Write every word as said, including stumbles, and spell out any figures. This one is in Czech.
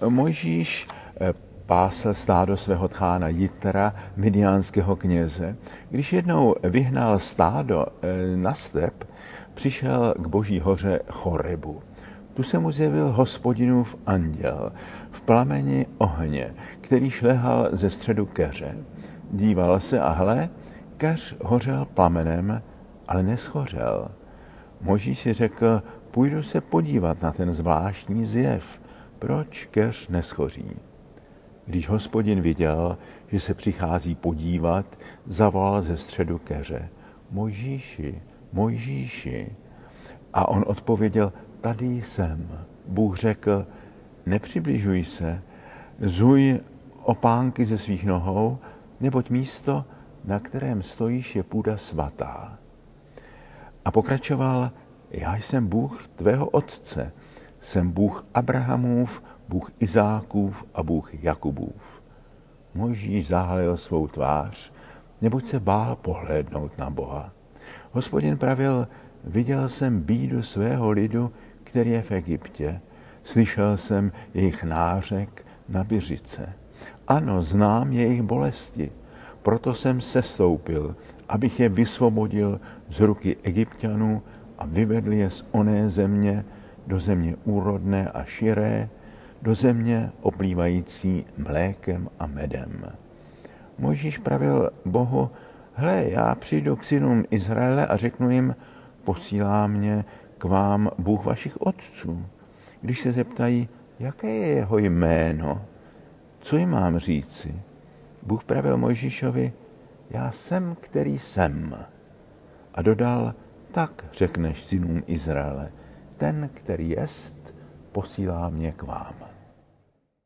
Mojžíš pásl stádo svého tchána Jitra, midiánského kněze. Když jednou vyhnal stádo na step, přišel k Boží hoře Chorebu. Tu se mu zjevil Hospodinův anděl v plameni ohně, který šlehal ze středu keře. Díval se a hle, keř hořel plamenem, ale neschořel. Mojžíš si řekl, půjdu se podívat na ten zvláštní zjev, proč keř neschoří. Když Hospodin viděl, že se přichází podívat, zavolal ze středu keře, Mojžíši, Mojžíši. A on odpověděl, tady jsem. Bůh řekl, nepřibližuj se, zuj opánky ze svých nohou, neboť místo, na kterém stojíš, je půda svatá. A pokračoval, já jsem Bůh tvého otce, jsem Bůh Abrahamův, Bůh Izákův a Bůh Jakubův. Mojžíš zahalil svou tvář, neboť se bál pohlédnout na Boha. Hospodin pravil, viděl jsem bídu svého lidu, který je v Egyptě. Slyšel jsem jejich nářek na byřice. Ano, znám jejich bolesti, proto jsem sestoupil, abych je vysvobodil z ruky Egypťanů a vyvedl je z oné země do země úrodné a širé, do země oplývající mlékem a medem. Mojžíš pravil Bohu, hle, já přijdu k synům Izraele a řeknu jim, posílá mě k vám Bůh vašich otců. Když se zeptají, jaké je jeho jméno, co jim mám říci? Bůh pravil Mojžíšovi, já jsem, který jsem. A dodal, tak řekneš synům Izraele, ten, který jest, posílá mě k vám.